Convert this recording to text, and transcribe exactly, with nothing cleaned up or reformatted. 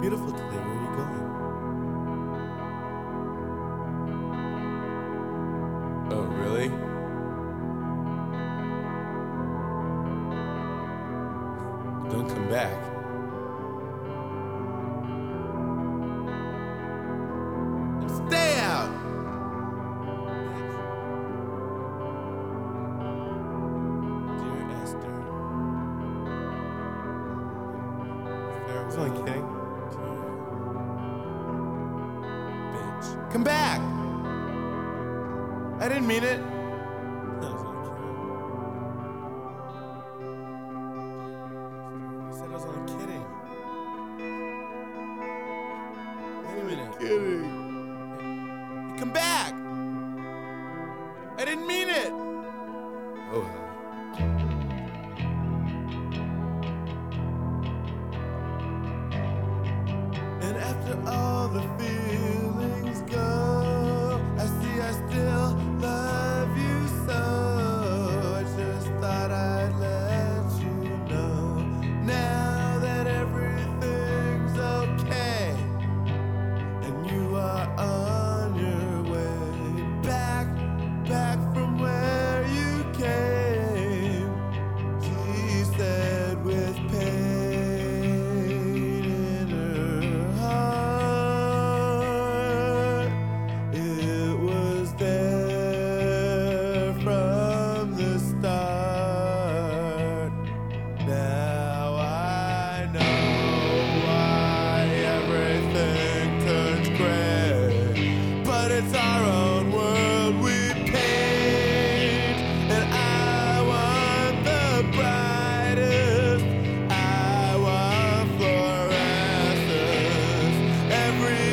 beautiful today. Where are you going? Oh, really? Don't come back. Stay out! Dear Esther. I was only kidding. Bitch. Come back! I didn't mean it. I was only kidding. I said I was only kidding. Wait a minute. Kidding. Come back! I didn't mean it! Oh well. And after all the feelings go, I see I still love you so. I just thought I'd let you know now that everything's okay and you are on your way back, back from where you came. She said with pain in her heart, it was there from the start. Now I know why everything turns gray, but it's our own world we paint, and I want the brightest. I want fluorescence every